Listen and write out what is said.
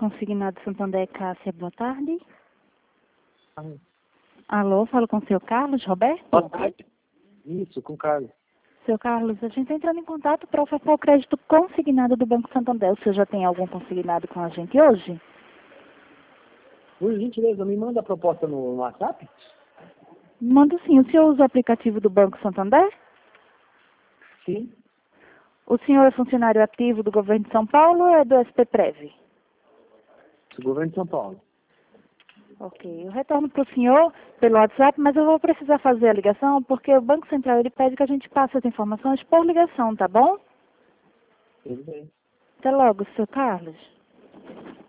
Consignado Santander, Cássia, boa tarde. Ah, Alô, falo com o seu Carlos Roberto? boa tarde. Isso, com o Carlos. Seu Carlos, a gente está entrando em contato para ofertar o crédito consignado do Banco Santander. O senhor já tem algum consignado com a gente hoje? Por gentileza, me manda a proposta no WhatsApp? Manda sim. O senhor usa o aplicativo do Banco Santander? Sim. O senhor é funcionário ativo do governo de São Paulo ou é do SPPrev? Do governo de São Paulo. Ok, eu retorno para o senhor pelo WhatsApp, mas eu vou precisar fazer a ligação porque o Banco Central ele pede que a gente passe as informações por ligação, tá bom? Tudo bem. Até logo, seu Carlos.